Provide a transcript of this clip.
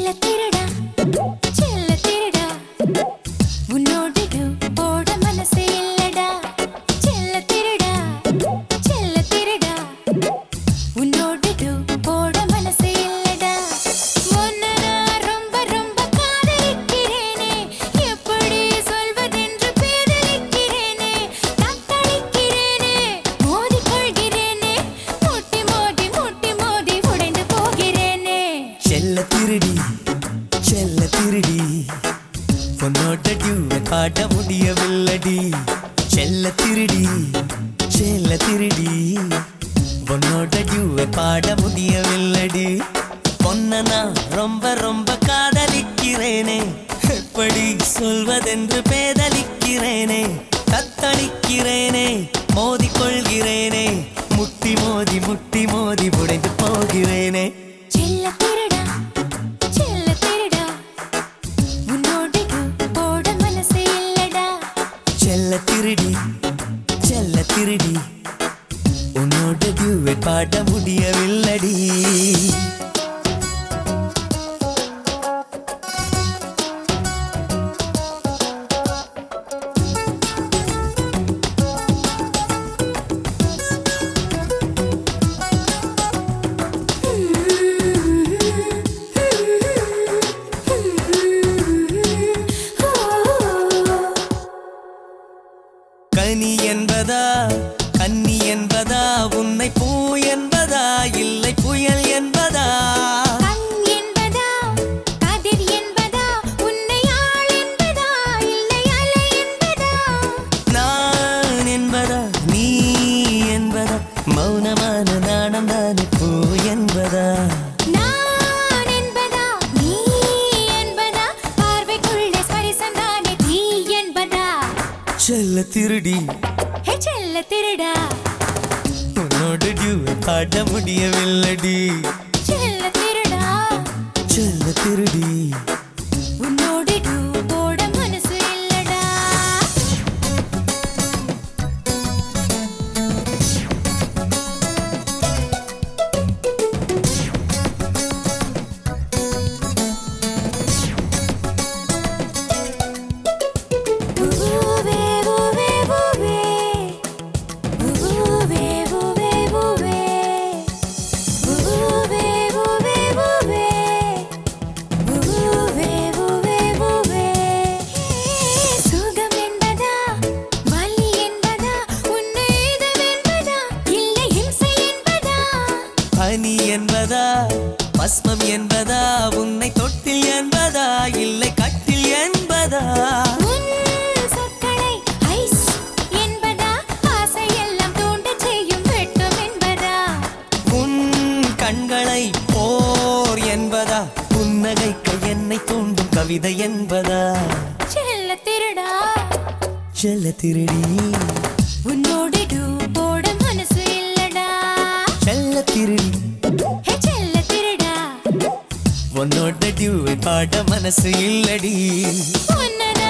திருடா செல்ல திருடா உன்னோடு போட மனசே இல்லடா செல்ல திருடா உன்னோடு போட மனசே இல்லடா உன்னை நான் ரொம்ப ரொம்ப காதலிக்கிறேனே எப்படி சொல்வதென்று பேதலிக்கிறேனே தத்தளிக்கிறேனே மோதிக்கொள்கிறேனே முட்டி மோதி உடைந்து போகிறேனே செல்ல திருடி உன்னோட டியூவை காட்ட முடியவில்லடி செல்ல திருடி உன்னோட டியூவை பாட முடியவில்லடி பொன்ன நான் ரொம்ப ரொம்ப காதலிக்கிறேனே எப்படி சொல்வதென்று பேதலிக்கிறேனே தத்தளிக்கிறேனே மோதிக்கொள்கிறேனே முட்டி மோதி உடைந்து போகிறேனே செல்ல திருடா உன்னோடு போட மனசே இல்லடா செல்ல திருடி உன்னோட டியூவை பாட முடியவில்லடி கனி என்பதா கன்னி என்பதா உன்னை பூ என்பதா இல்லை புயல் என்பதா கண் என்பதா கதிர் என்பதா உன்னை ஆள் என்பதா இல்லை அலை என்பதா நான் என்பதா நீ என்பதா மௌனமான நாணம் தானே பூ என்பதா நான் என்பதா நீ என்பதா பார்வைக்குள்ளே ஸ்பரிசம் தானே தீ என்பதா செல்ல திருடி செல்ல திருடா உன்னோட டியூவை பாட முடியவில்லடி செல்ல திருடி உன்னோடு போட மனசு இல்லடா சுகம் என்பதா வலி என்பதா உன்னை இதவென்பதா இல்லை இம்சை என்பதா பனி என்பதா பஸ்மம் என்பதா உன்னை தொட்டில் என்பதா இல்லை கட்டில் என்பதா உன் சொற்களை ஐஸ் என்பதா ஆசையெல்லாம் தூண்டச் செய்யும் வெட்கம் என்பதா உன் கண்களை போர் என்பதா புன்னகைக்க என்னை தூண்டும் கவிதை என்பதா செல்ல திருடா செல்ல திருடி உன்னோடு போட மனசு இல்லடா செல்ல திருடி செல்ல திருடா உன்னோட டியூவை பாட மனசு இல்லடி உன்னை